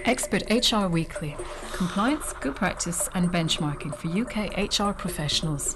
Expert HR Weekly. Compliance, good practice and benchmarking for UK HR professionals.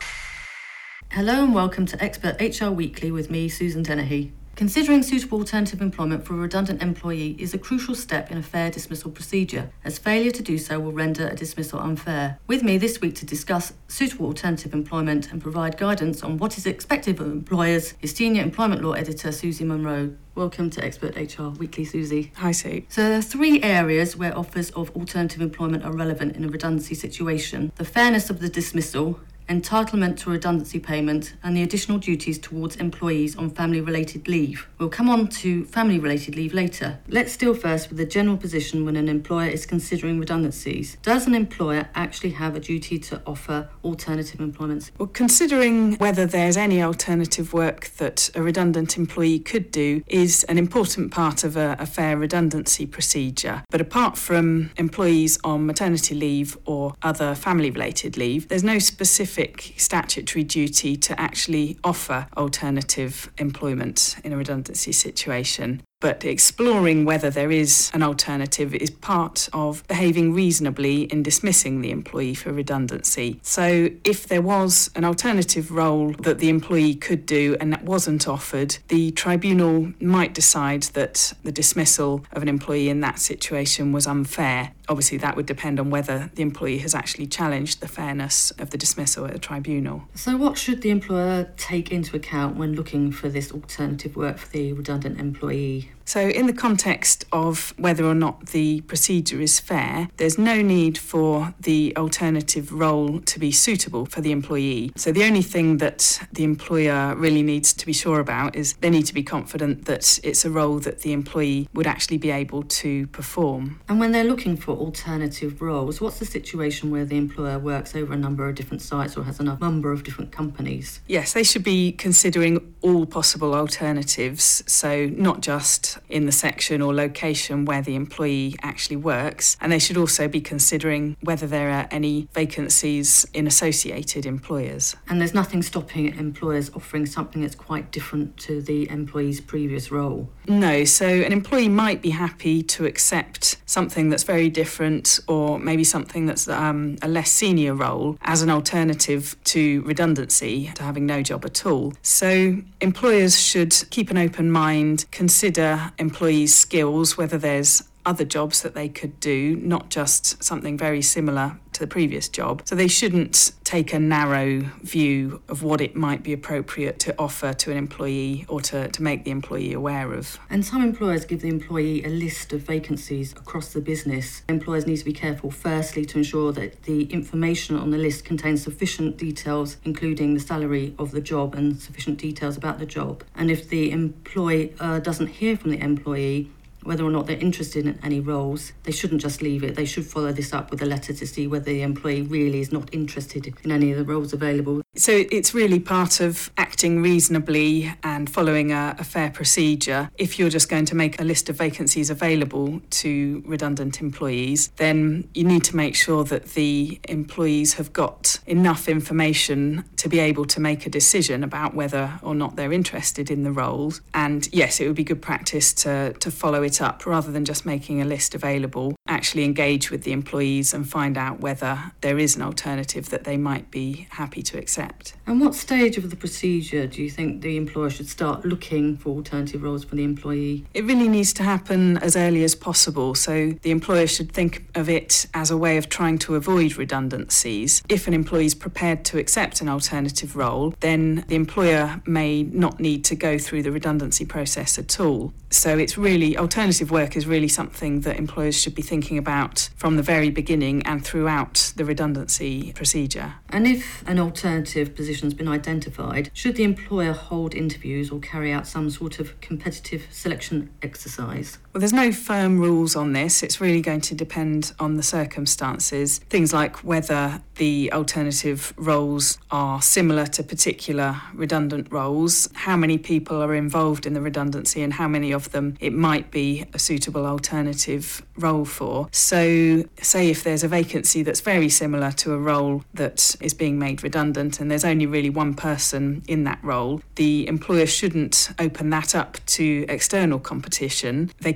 Hello and welcome to Expert HR Weekly with me, Susan Dennehy. Considering suitable alternative employment for a redundant employee is a crucial step in a fair dismissal procedure, as failure to do so will render a dismissal unfair. With me this week to discuss suitable alternative employment and provide guidance on what is expected of employers is Senior Employment Law Editor Susie Munro. Welcome to Expert HR Weekly, Susie. Hi, Sue. So there are three areas where offers of alternative employment are relevant in a redundancy situation: the fairness of the dismissal, entitlement to redundancy payment, and the additional duties towards employees on family-related leave. We'll come on to family-related leave later. Let's deal first with the general position when an employer is considering redundancies. Does an employer actually have a duty to offer alternative employment? Well, considering whether there's any alternative work that a redundant employee could do is an important part of a fair redundancy procedure. But apart from employees on maternity leave or other family-related leave, there's no specific statutory duty to actually offer alternative employment in a redundancy situation. But exploring whether there is an alternative is part of behaving reasonably in dismissing the employee for redundancy. So if there was an alternative role that the employee could do and that wasn't offered, the tribunal might decide that the dismissal of an employee in that situation was unfair. Obviously, that would depend on whether the employee has actually challenged the fairness of the dismissal at a tribunal. So what should the employer take into account when looking for this alternative work for the redundant employee? So in the context of whether or not the procedure is fair, there's no need for the alternative role to be suitable for the employee. So the only thing that the employer really needs to be sure about is they need to be confident that it's a role that the employee would actually be able to perform. And when they're looking for alternative roles, what's the situation where the employer works over a number of different sites or has a number of different companies? Yes, they should be considering all possible alternatives, so not just in the section or location where the employee actually works, and they should also be considering whether there are any vacancies in associated employers. And there's nothing stopping employers offering something that's quite different to the employee's previous role? No, so an employee might be happy to accept something that's very different, or maybe something that's a less senior role as an alternative to redundancy, to having no job at all. So employers should keep an open mind, consider employees' skills, whether there's other jobs that they could do, not just something very similar to the previous job. So they shouldn't take a narrow view of what it might be appropriate to offer to an employee or to make the employee aware of. And some employers give the employee a list of vacancies across the business. Employers need to be careful, firstly, to ensure that the information on the list contains sufficient details, including the salary of the job and sufficient details about the job. And if the employer doesn't hear from the employee whether or not they're interested in any roles, they shouldn't just leave it. They should follow this up with a letter to see whether the employee really is not interested in any of the roles available. So it's really part of acting reasonably and following a fair procedure. If you're just going to make a list of vacancies available to redundant employees, then you need to make sure that the employees have got enough information to be able to make a decision about whether or not they're interested in the roles. And yes, it would be good practice to follow it up rather than just making a list available. Actually engage with the employees and find out whether there is an alternative that they might be happy to accept. And what stage of the procedure do you think the employer should start looking for alternative roles for the employee? It really needs to happen as early as possible, so the employer should think of it as a way of trying to avoid redundancies. If an employee is prepared to accept an alternative role, then the employer may not need to go through the redundancy process at all. So it's really, alternative work is really something that employers should be thinking about from the very beginning and throughout the redundancy procedure. And if an alternative position has been identified, should the employer hold interviews or carry out some sort of competitive selection exercise? Well, there's no firm rules on this. It's really going to depend on the circumstances. Things like whether the alternative roles are similar to particular redundant roles, how many people are involved in the redundancy and how many of them it might be a suitable alternative role for. So say if there's a vacancy that's very similar to a role that is being made redundant and there's only really one person in that role, the employer shouldn't open that up to external competition. They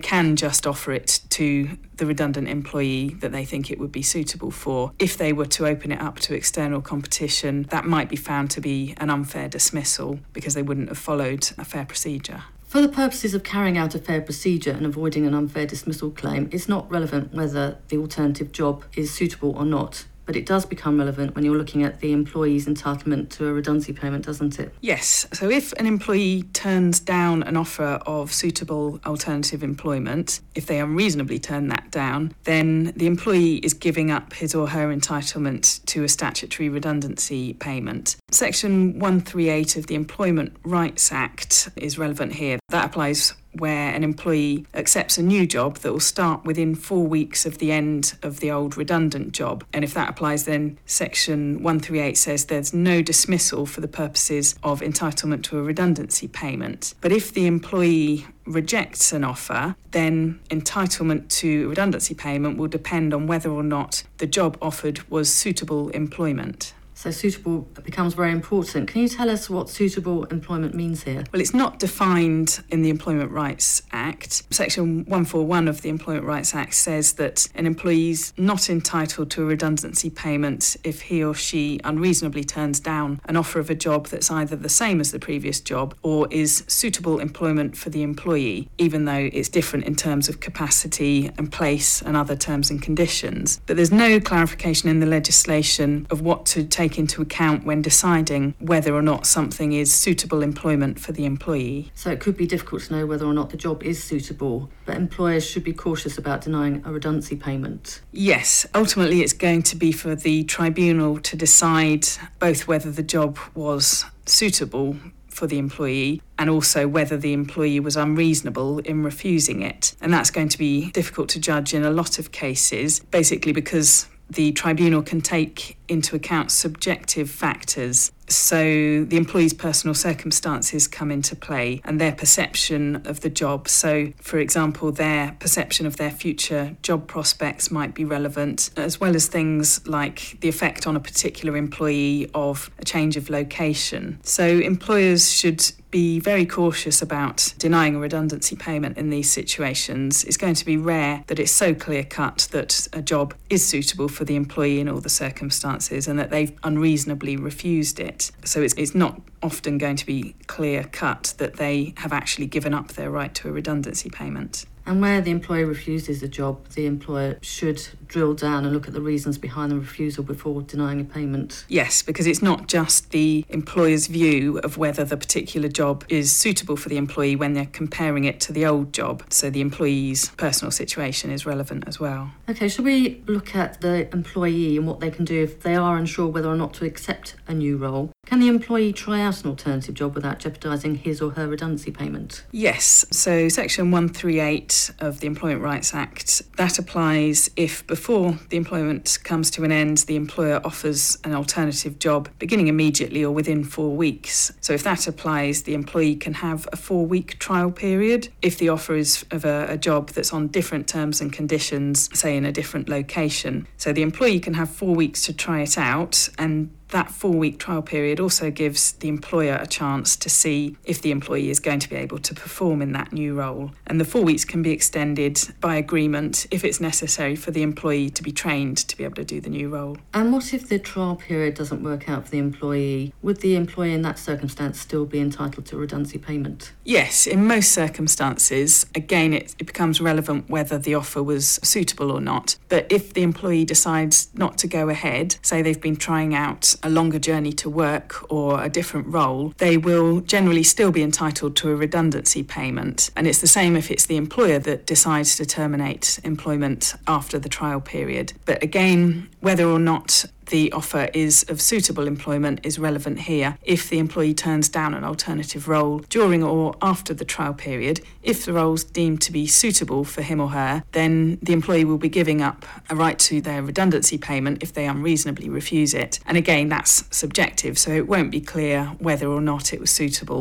can just offer it to the redundant employee that they think it would be suitable for. If they were to open it up to external competition, that might be found to be an unfair dismissal because they wouldn't have followed a fair procedure. For the purposes of carrying out a fair procedure and avoiding an unfair dismissal claim, it's not relevant whether the alternative job is suitable or not. But it does become relevant when you're looking at the employee's entitlement to a redundancy payment, doesn't it? Yes. So if an employee turns down an offer of suitable alternative employment, if they unreasonably turn that down, then the employee is giving up his or her entitlement to a statutory redundancy payment. Section 138 of the Employment Rights Act is relevant here. That applies where an employee accepts a new job that will start within 4 weeks of the end of the old redundant job. And if that applies, then Section 138 says there's no dismissal for the purposes of entitlement to a redundancy payment. But if the employee rejects an offer, then entitlement to redundancy payment will depend on whether or not the job offered was suitable employment. So suitable becomes very important. Can you tell us what suitable employment means here? Well, it's not defined in the Employment Rights Act. Section 141 of the Employment Rights Act says that an employee's not entitled to a redundancy payment if he or she unreasonably turns down an offer of a job that's either the same as the previous job or is suitable employment for the employee, even though it's different in terms of capacity and place and other terms and conditions. But there's no clarification in the legislation of what to take into account when deciding whether or not something is suitable employment for the employee. So it could be difficult to know whether or not the job is suitable, but employers should be cautious about denying a redundancy payment. Yes, ultimately it's going to be for the tribunal to decide both whether the job was suitable for the employee and also whether the employee was unreasonable in refusing it. And that's going to be difficult to judge in a lot of cases, basically because the tribunal can take into account subjective factors. So the employee's personal circumstances come into play and their perception of the job. So, for example, their perception of their future job prospects might be relevant, as well as things like the effect on a particular employee of a change of location. So employers should be very cautious about denying a redundancy payment in these situations. It's going to be rare that it's so clear-cut that a job is suitable for the employee in all the circumstances and that they've unreasonably refused it. So it's not often going to be clear-cut that they have actually given up their right to a redundancy payment. And where the employer refuses a job, the employer should drill down and look at the reasons behind the refusal before denying a payment. Yes, because it's not just the employer's view of whether the particular job is suitable for the employee when they're comparing it to the old job. So the employee's personal situation is relevant as well. OK, shall we look at the employee and what they can do if they are unsure whether or not to accept a new role? Can the employee try out an alternative job without jeopardising his or her redundancy payment? Yes, so Section 138 of the Employment Rights Act, that applies if before the employment comes to an end, the employer offers an alternative job beginning immediately or within 4 weeks. So if that applies, the employee can have a 4-week trial period if the offer is of a job that's on different terms and conditions, say in a different location. So the employee can have 4 weeks to try it out, and that 4-week trial period also gives the employer a chance to see if the employee is going to be able to perform in that new role. And the 4 weeks can be extended by agreement if it's necessary for the employee to be trained to be able to do the new role. And what if the trial period doesn't work out for the employee? Would the employee in that circumstance still be entitled to a redundancy payment? Yes, in most circumstances. Again, it becomes relevant whether the offer was suitable or not. But if the employee decides not to go ahead, say they've been trying out a longer journey to work or a different role, they will generally still be entitled to a redundancy payment. And it's the same if it's the employer that decides to terminate employment after the trial period. But again, whether or not the offer is of suitable employment is relevant here. If the employee turns down an alternative role during or after the trial period, if the role's deemed to be suitable for him or her, then the employee will be giving up a right to their redundancy payment if they unreasonably refuse it. And again, that's subjective, so it won't be clear whether or not it was suitable.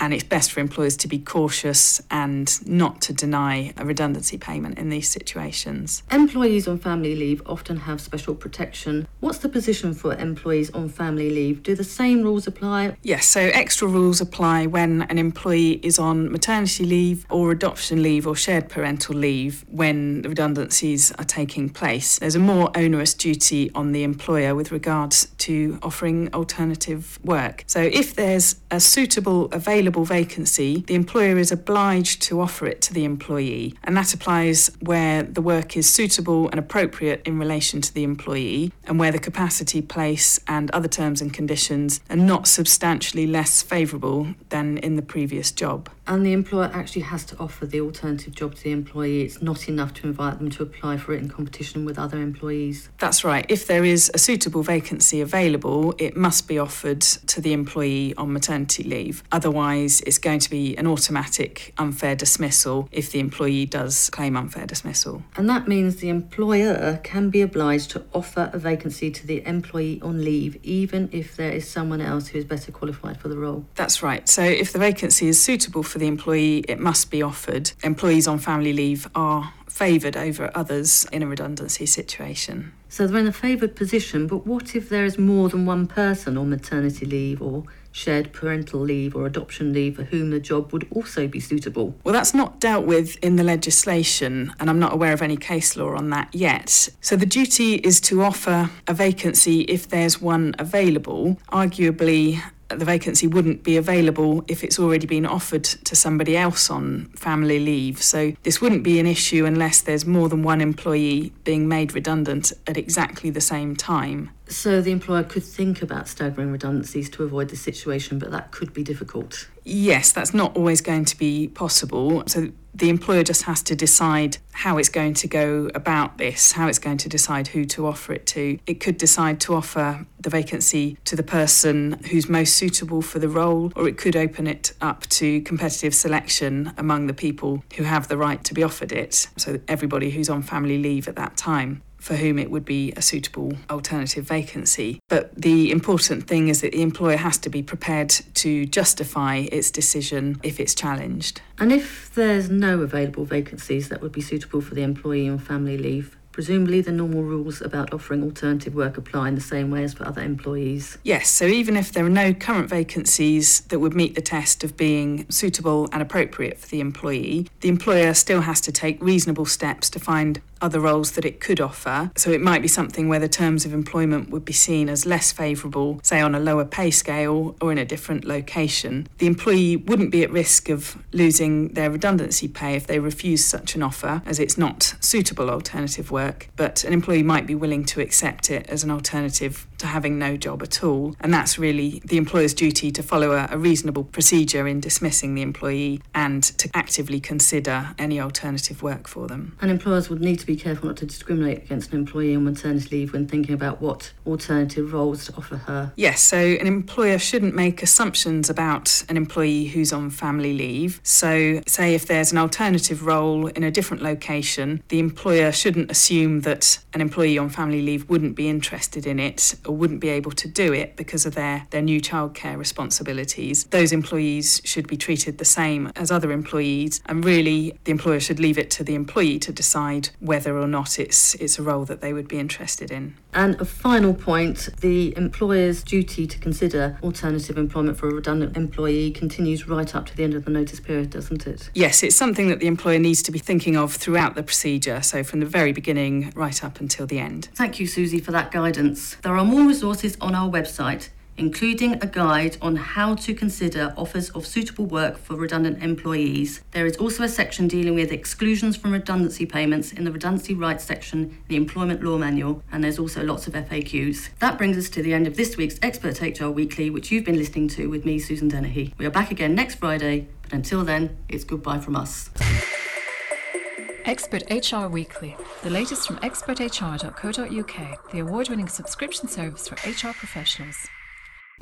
and it's best for employers to be cautious and not to deny a redundancy payment in these situations. Employees on family leave often have special protection. What's the position for employees on family leave? Do the same rules apply? Yes, so extra rules apply when an employee is on maternity leave or adoption leave or shared parental leave when the redundancies are taking place. There's a more onerous duty on the employer with regards to offering alternative work. So if there's a suitable available vacancy, the employer is obliged to offer it to the employee, and that applies where the work is suitable and appropriate in relation to the employee and where the capacity, place and other terms and conditions are not substantially less favourable than in the previous job. And the employer actually has to offer the alternative job to the employee. It's not enough to invite them to apply for it in competition with other employees. That's right. If there is a suitable vacancy available, it must be offered to the employee on maternity leave. Otherwise, it's going to be an automatic unfair dismissal if the employee does claim unfair dismissal. And that means the employer can be obliged to offer a vacancy to the employee on leave, even if there is someone else who is better qualified for the role. That's right. So if the vacancy is suitable for the employee, it must be offered. Employees on family leave are favoured over others in a redundancy situation. So they're in a favoured position, but what if there is more than one person on maternity leave or shared parental leave or adoption leave for whom the job would also be suitable? Well, that's not dealt with in the legislation, and I'm not aware of any case law on that yet. So the duty is to offer a vacancy if there's one available. Arguably, the vacancy wouldn't be available if it's already been offered to somebody else on family leave. So this wouldn't be an issue unless there's more than one employee being made redundant at exactly the same time. So the employer could think about staggering redundancies to avoid this situation, but that could be difficult. Yes, that's not always going to be possible. So the employer just has to decide how it's going to go about this, how it's going to decide who to offer it to. It could decide to offer the vacancy to the person who's most suitable for the role, or it could open it up to competitive selection among the people who have the right to be offered it. So everybody who's on family leave at that time, for whom it would be a suitable alternative vacancy. But the important thing is that the employer has to be prepared to justify its decision if it's challenged. And if there's no available vacancies that would be suitable for the employee on family leave, presumably the normal rules about offering alternative work apply in the same way as for other employees. Yes, so even if there are no current vacancies that would meet the test of being suitable and appropriate for the employer still has to take reasonable steps to find other roles that it could offer. So it might be something where the terms of employment would be seen as less favourable, say on a lower pay scale or in a different location. The employee wouldn't be at risk of losing their redundancy pay if they refuse such an offer, as it's not suitable alternative work, but an employee might be willing to accept it as an alternative to having no job at all. And that's really the employer's duty to follow a reasonable procedure in dismissing the employee and to actively consider any alternative work for them. And employers would need to be careful not to discriminate against an employee on maternity leave when thinking about what alternative roles to offer her. Yes, so an employer shouldn't make assumptions about an employee who's on family leave. So say if there's an alternative role in a different location, the employer shouldn't assume that an employee on family leave wouldn't be interested in it or wouldn't be able to do it because of their new childcare responsibilities. Those employees should be treated the same as other employees, and really the employer should leave it to the employee to decide whether or not it's a role that they would be interested in. And a final point, the employer's duty to consider alternative employment for a redundant employee continues right up to the end of the notice period, doesn't it? Yes, it's something that the employer needs to be thinking of throughout the procedure, so from the very beginning right up until the end. Thank you, Susie, for that guidance. There are more resources on our website, including a guide on how to consider offers of suitable work for redundant employees. There is also a section dealing with exclusions from redundancy payments in the redundancy rights section in the Employment Law Manual, and there's also lots of FAQs. That brings us to the end of this week's Expert HR Weekly, which you've been listening to with me, Susan Dennehy. We are back again next Friday, but until then, it's goodbye from us. Expert HR Weekly, the latest from experthr.co.uk, the award-winning subscription service for HR professionals.